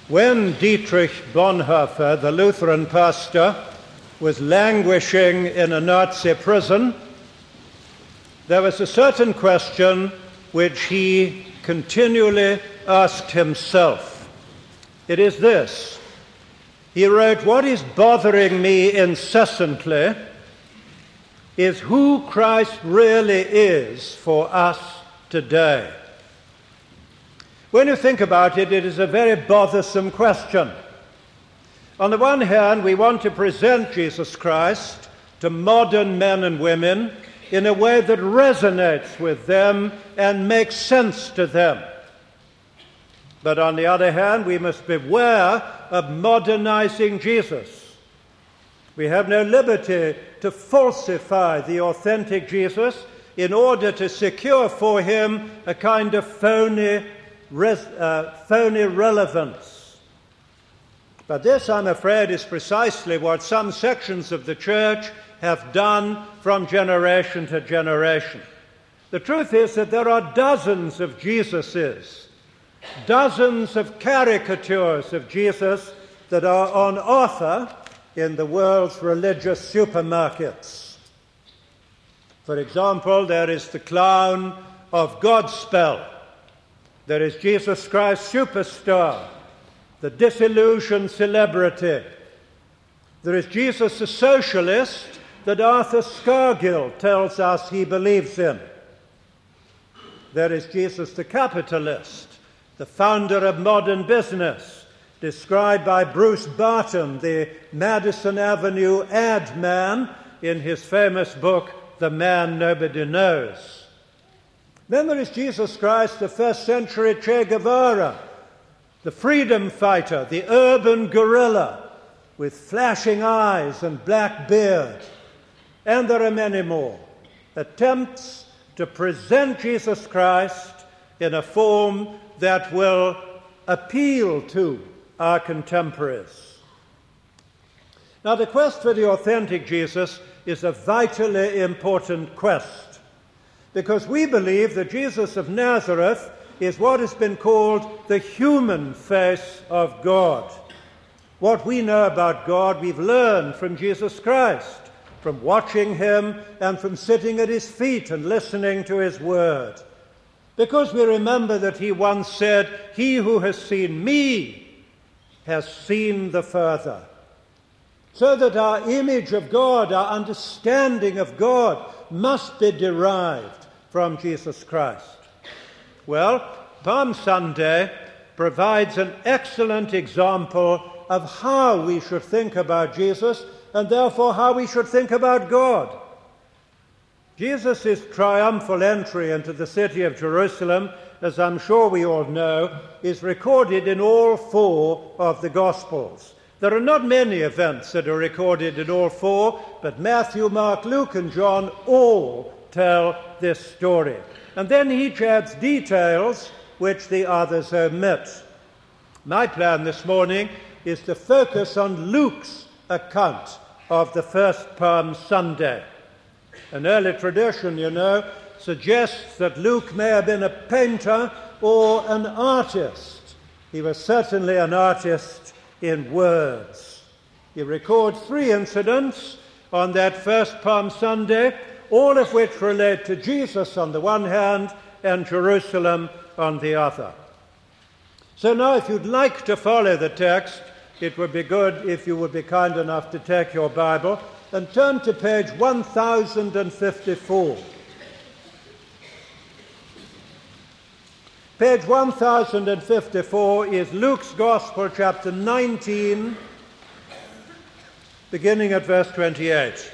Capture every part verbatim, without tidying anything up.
When Dietrich Bonhoeffer, the Lutheran pastor, was languishing in a Nazi prison, there was a certain question which he continually asked himself. It is this. He wrote, "What is bothering me incessantly is who Christ really is for us today." When you think about it, it is a very bothersome question. On the one hand, we want to present Jesus Christ to modern men and women in a way that resonates with them and makes sense to them. But on the other hand, we must beware of modernizing Jesus. We have no liberty to falsify the authentic Jesus in order to secure for him a kind of phony, res, uh, phony relevance. But this, I'm afraid, is precisely what some sections of the church have done from generation to generation. The truth is that there are dozens of Jesuses, dozens of caricatures of Jesus that are on offer in the world's religious supermarkets. For example, there is the clown of Godspell. There is Jesus Christ Superstar, the disillusioned celebrity. There is Jesus the socialist that Arthur Scargill tells us he believes in. There is Jesus the capitalist, the founder of modern business, described by Bruce Barton, the Madison Avenue ad man, in his famous book, The Man Nobody Knows. Then there is Jesus Christ, the first century Che Guevara, the freedom fighter, the urban guerrilla, with flashing eyes and black beard. And there are many more attempts to present Jesus Christ in a form that will appeal to our contemporaries. Now, the quest for the authentic Jesus is a vitally important quest, because we believe that Jesus of Nazareth is what has been called the human face of God. What we know about God, we've learned from Jesus Christ, from watching him and from sitting at his feet and listening to his word. Because we remember that he once said, "He who has seen me has seen the Father." So that our image of God, our understanding of God, must be derived from Jesus Christ. Well, Palm Sunday provides an excellent example of how we should think about Jesus, and therefore how we should think about God. Jesus' triumphal entry into the city of Jerusalem, as I'm sure we all know, is recorded in all four of the Gospels. There are not many events that are recorded in all four, but Matthew, Mark, Luke, and John all tell this story. And then each adds details which the others omit. My plan this morning is to focus on Luke's account of the first Palm Sunday. An early tradition, you know, suggests that Luke may have been a painter or an artist. He was certainly an artist in words. He records three incidents on that first Palm Sunday, all of which relate to Jesus on the one hand and Jerusalem on the other. So now, if you'd like to follow the text, it would be good if you would be kind enough to take your Bible and turn to page one thousand fifty-four. Page one thousand fifty-four is Luke's Gospel, chapter nineteen, beginning at verse twenty-eight.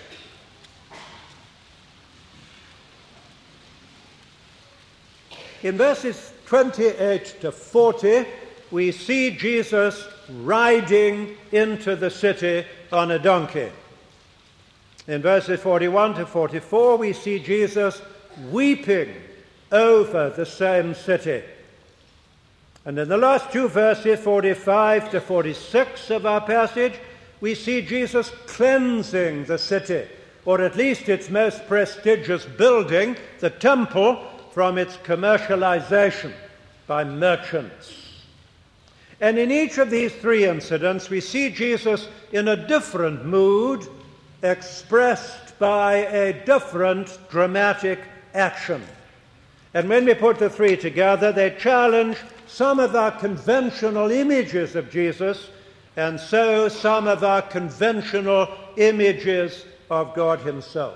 In verses twenty-eight to forty, we see Jesus riding into the city on a donkey. In verses forty-one to forty-four, we see Jesus weeping over the same city. And in the last two verses, forty-five to forty-six of our passage, we see Jesus cleansing the city, or at least its most prestigious building, the temple, from its commercialization by merchants. And in each of these three incidents, we see Jesus in a different mood, expressed by a different dramatic action. And when we put the three together, they challenge some of our conventional images of Jesus, and so some of our conventional images of God himself.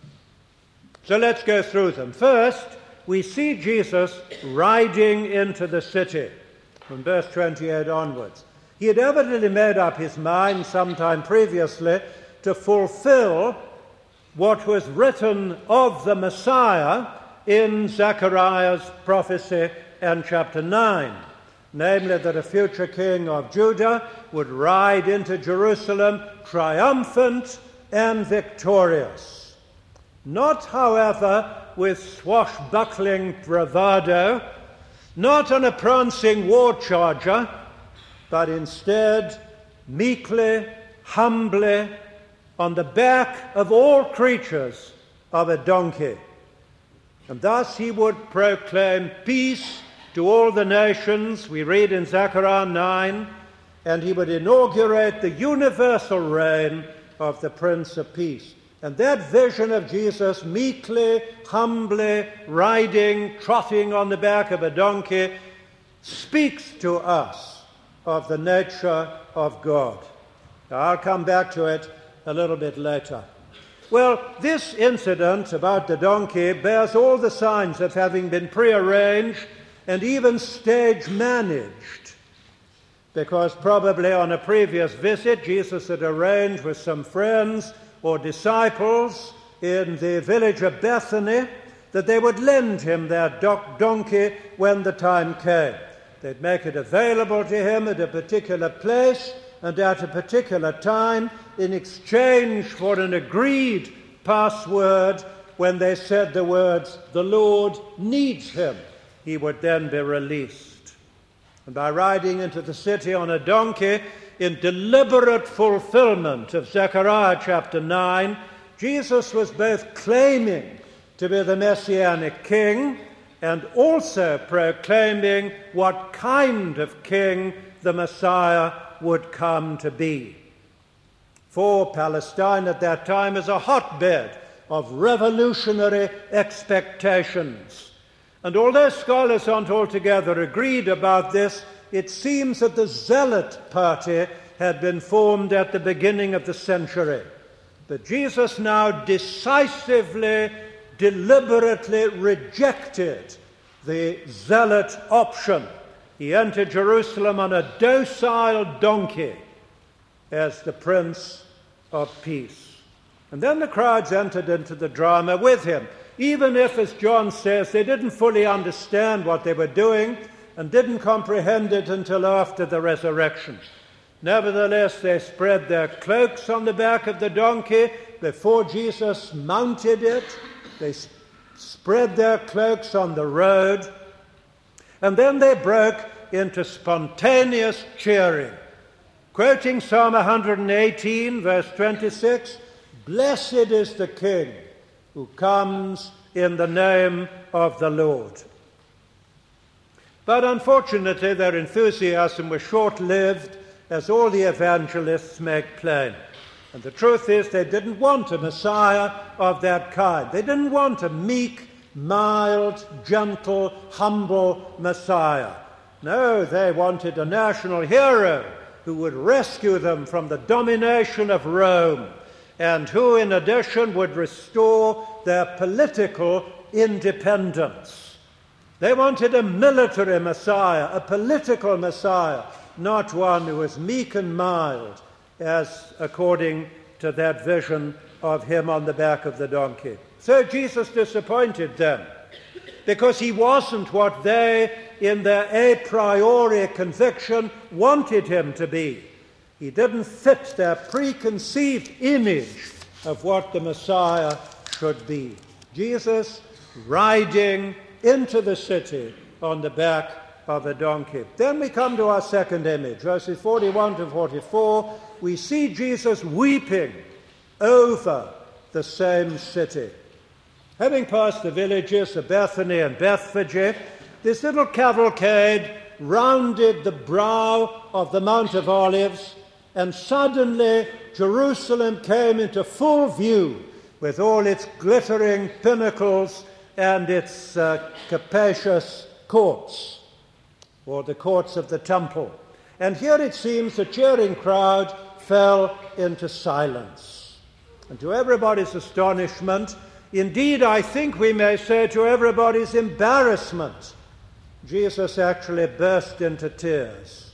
So let's go through them. First, we see Jesus riding into the city from verse twenty-eight onwards. He had evidently made up his mind sometime previously to fulfill what was written of the Messiah in Zechariah's prophecy and chapter nine, namely that a future king of Judah would ride into Jerusalem triumphant and victorious. Not, however, with swashbuckling bravado, not on a prancing war charger, but instead meekly, humbly, on the back of all creatures of a donkey. And thus he would proclaim peace to all the nations, we read in Zechariah nine, and he would inaugurate the universal reign of the Prince of Peace. And that vision of Jesus meekly, humbly, riding, trotting on the back of a donkey, speaks to us of the nature of God. Now, I'll come back to it a little bit later. Well, this incident about the donkey bears all the signs of having been prearranged and even stage managed, because probably on a previous visit Jesus had arranged with some friends or disciples in the village of Bethany that they would lend him their donkey when the time came. They'd make it available to him at a particular place and at a particular time in exchange for an agreed password. When they said the words, "The Lord needs him," he would then be released. And by riding into the city on a donkey, in deliberate fulfillment of Zechariah chapter nine, Jesus was both claiming to be the Messianic king and also proclaiming what kind of king the Messiah would come to be. For Palestine at that time is a hotbed of revolutionary expectations. And although scholars aren't altogether agreed about this, it seems that the Zealot party had been formed at the beginning of the century. But Jesus now decisively, deliberately rejected the Zealot option. He entered Jerusalem on a docile donkey as the Prince of Peace. And then the crowds entered into the drama with him, even if, as John says, they didn't fully understand what they were doing and didn't comprehend it until after the resurrection. Nevertheless, they spread their cloaks on the back of the donkey before Jesus mounted it. They sp- spread their cloaks on the road, and then they broke into spontaneous cheering. Quoting Psalm one hundred eighteen, verse twenty-six, "Blessed is the King who comes in the name of the Lord." But unfortunately, their enthusiasm was short-lived, as all the evangelists make plain. And the truth is, they didn't want a Messiah of that kind. They didn't want a meek, mild, gentle, humble Messiah. No, they wanted a national hero who would rescue them from the domination of Rome, and who, in addition, would restore their political independence. They wanted a military Messiah, a political Messiah, not one who was meek and mild, as according to that vision of him on the back of the donkey. So Jesus disappointed them, because he wasn't what they, in their a priori conviction, wanted him to be. He didn't fit their preconceived image of what the Messiah should be. Jesus riding into the city on the back of a donkey. Then we come to our second image, verses forty-one to forty-four. We see Jesus weeping over the same city. Having passed the villages of Bethany and Bethphage, this little cavalcade rounded the brow of the Mount of Olives, and suddenly Jerusalem came into full view with all its glittering pinnacles and its uh, capacious courts, or the courts of the temple. And here it seems the cheering crowd fell into silence. And to everybody's astonishment, indeed I think we may say to everybody's embarrassment, Jesus actually burst into tears.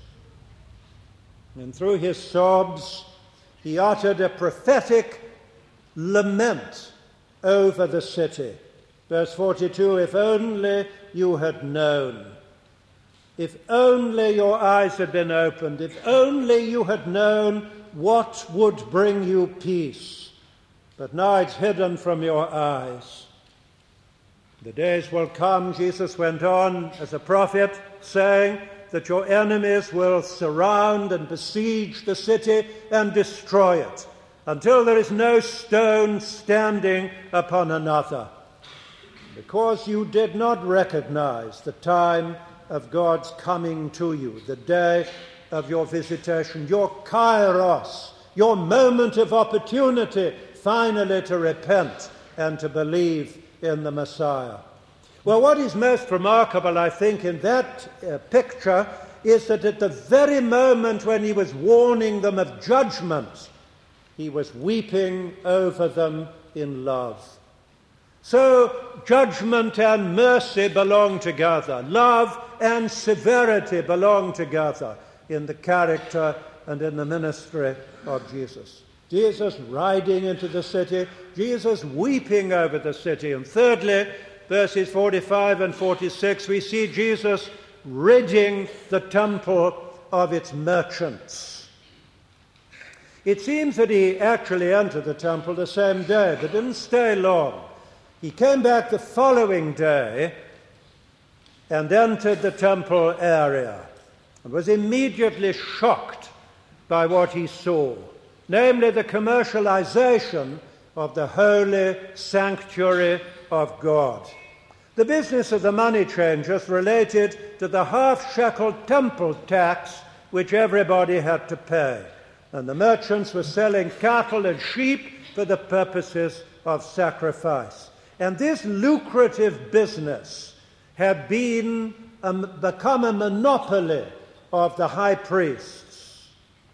And through his sobs, he uttered a prophetic lament over the city. Verse forty-two, if only you had known, if only your eyes had been opened, if only you had known what would bring you peace. But now it's hidden from your eyes. The days will come, Jesus went on as a prophet, saying that your enemies will surround and besiege the city and destroy it, until there is no stone standing upon another. Because you did not recognize the time of God's coming to you, the day of your visitation, your kairos, your moment of opportunity finally to repent and to believe in the Messiah. Well, what is most remarkable, I think, in that uh, picture is that at the very moment when he was warning them of judgment, he was weeping over them in love. So judgment and mercy belong together. Love and severity belong together in the character and in the ministry of Jesus. Jesus riding into the city, Jesus weeping over the city. And thirdly, verses forty-five and forty-six, we see Jesus ridding the temple of its merchants. It seems that he actually entered the temple the same day, but didn't stay long. He came back the following day and entered the temple area and was immediately shocked by what he saw, namely the commercialization of the holy sanctuary of God. The business of the money changers related to the half-shekel temple tax which everybody had to pay, and the merchants were selling cattle and sheep for the purposes of sacrifice. And this lucrative business had been um, become a monopoly of the high priests.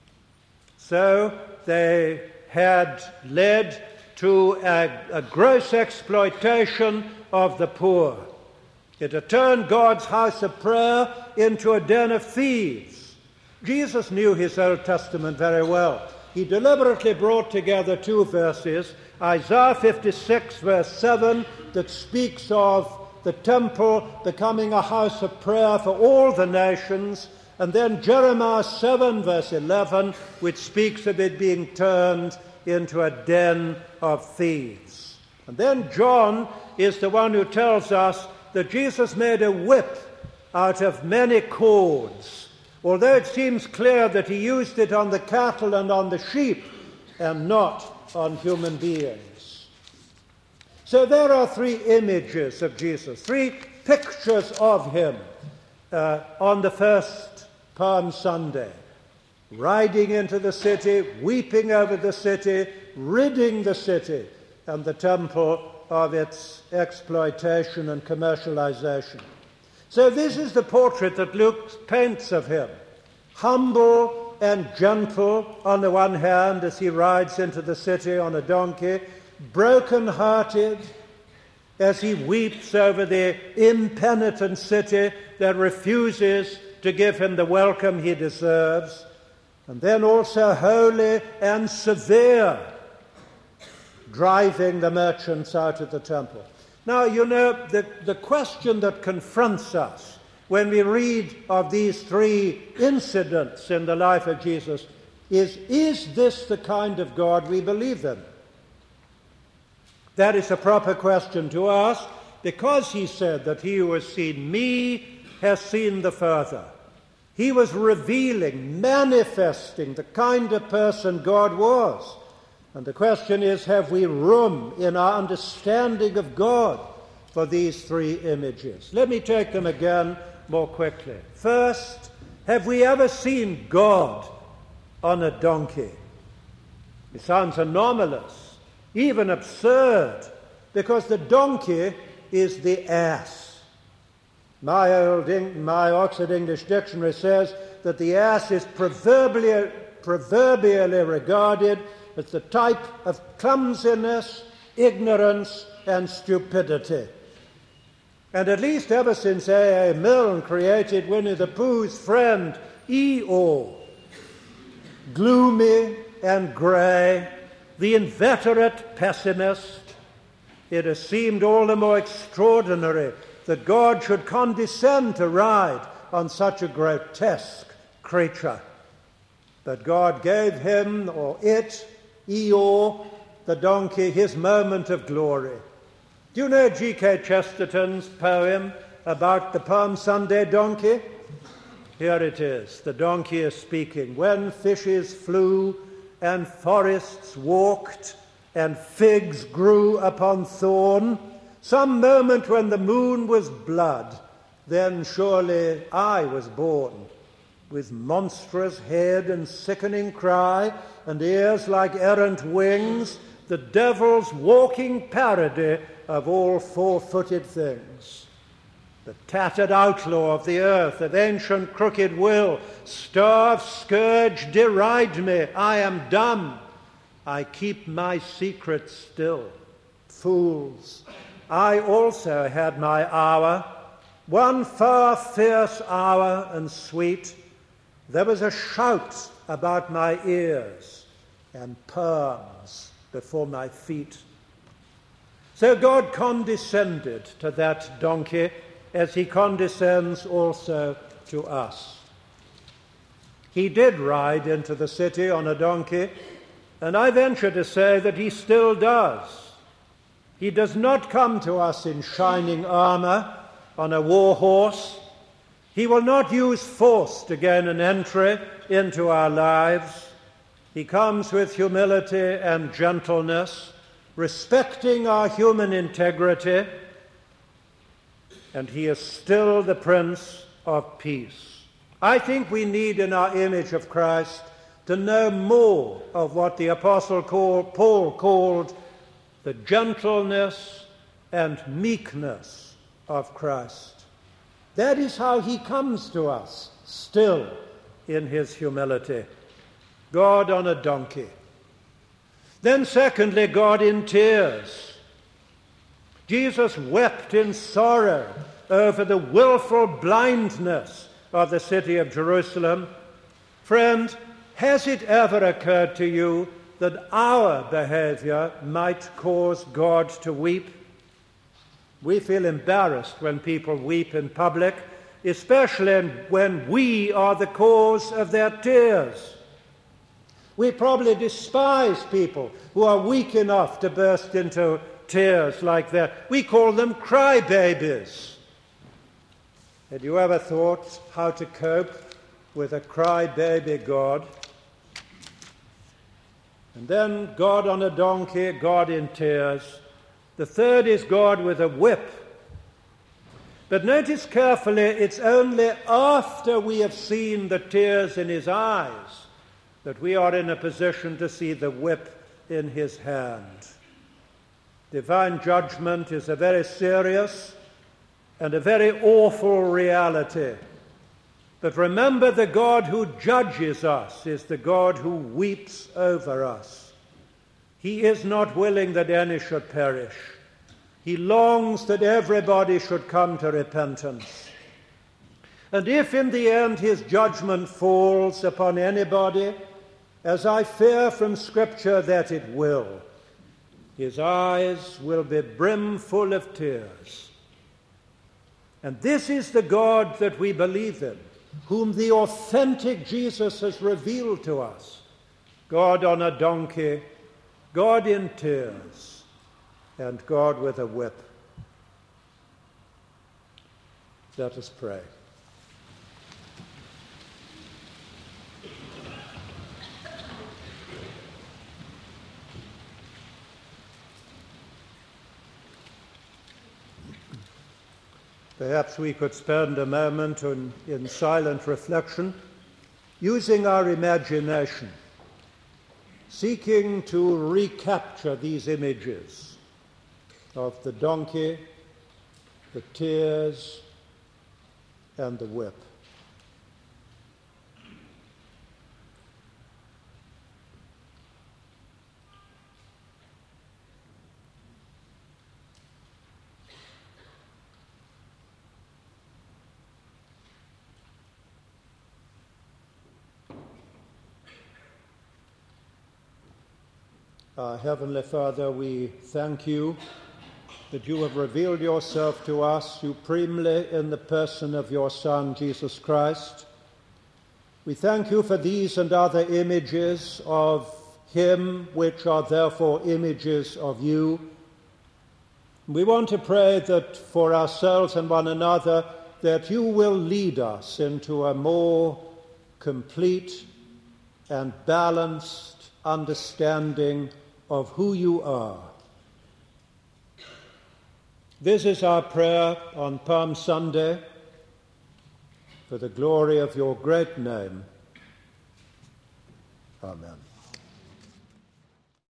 So they had led to a, a gross exploitation of the poor. It had turned God's house of prayer into a den of thieves. Jesus knew his Old Testament very well. He deliberately brought together two verses, Isaiah fifty-six, verse seven, that speaks of the temple becoming a house of prayer for all the nations, and then Jeremiah seven, verse eleven, which speaks of it being turned into a den of thieves. And then John is the one who tells us that Jesus made a whip out of many cords, although it seems clear that he used it on the cattle and on the sheep and not on human beings. So there are three images of Jesus, three pictures of him uh, on the first Palm Sunday. Riding into the city, weeping over the city, ridding the city and the temple of its exploitation and commercialization. So this is the portrait that Luke paints of him. Humble and gentle on the one hand as he rides into the city on a donkey, broken-hearted as he weeps over the impenitent city that refuses to give him the welcome he deserves, and then also holy and severe, driving the merchants out of the temple. Now, you know, the, the question that confronts us when we read of these three incidents in the life of Jesus is, is this the kind of God we believe in? That is a proper question to ask, because he said that he who has seen me has seen the Father. He was revealing, manifesting the kind of person God was. And the question is, have we room in our understanding of God for these three images? Let me take them again more quickly. First, have we ever seen God on a donkey? It sounds anomalous, even absurd, because the donkey is the ass. My old Eng- my Oxford English Dictionary says that the ass is proverbially, proverbially regarded as the type of clumsiness, ignorance, and stupidity. And at least ever since A A Milne created Winnie the Pooh's friend Eeyore, gloomy and grey, the inveterate pessimist, it has seemed all the more extraordinary that God should condescend to ride on such a grotesque creature. But God gave him, or it, Eeyore, the donkey, his moment of glory. Do you know G K Chesterton's poem about the Palm Sunday donkey? Here it is. The donkey is speaking. When fishes flew and forests walked and figs grew upon thorn, some moment when the moon was blood, then surely I was born, with monstrous head and sickening cry and ears like errant wings, the devil's walking parody of all four-footed things. The tattered outlaw of the earth, of ancient crooked will, starve, scourge, deride me. I am dumb. I keep my secret still. Fools, I also had my hour, one far fierce hour and sweet. There was a shout about my ears and perms before my feet. So God condescended to that donkey as he condescends also to us. He did ride into the city on a donkey, and I venture to say that he still does. He does not come to us in shining armor on a war horse. He will not use force to gain an entry into our lives. He comes with humility and gentleness, respecting our human integrity, and he is still the Prince of Peace. I think we need in our image of Christ to know more of what the Apostle Paul called the gentleness and meekness of Christ. That is how he comes to us, still in his humility. God on a donkey. Then secondly, God in tears. Jesus wept in sorrow over the willful blindness of the city of Jerusalem. Friend, has it ever occurred to you that our behavior might cause God to weep? We feel embarrassed when people weep in public, especially when we are the cause of their tears. We probably despise people who are weak enough to burst into tears like that. We call them crybabies. Had you ever thought how to cope with a crybaby God? And then God on a donkey, God in tears. The third is God with a whip. But notice carefully, it's only after we have seen the tears in his eyes that we are in a position to see the whip in his hand. Divine judgment is a very serious and a very awful reality. But remember, the God who judges us is the God who weeps over us. He is not willing that any should perish. He longs that everybody should come to repentance. And if in the end his judgment falls upon anybody, as I fear from Scripture that it will, his eyes will be brimful of tears. And this is the God that we believe in, whom the authentic Jesus has revealed to us. God on a donkey, God in tears, and God with a whip. Let us pray. Perhaps we could spend a moment in, in silent reflection, using our imagination, seeking to recapture these images of the donkey, the tears, and the whip. Our Heavenly Father, we thank you that you have revealed yourself to us supremely in the person of your Son, Jesus Christ. We thank you for these and other images of him, which are therefore images of you. We want to pray that for ourselves and one another, that you will lead us into a more complete and balanced understanding of who you are. This is our prayer on Palm Sunday, for the glory of your great name. Amen.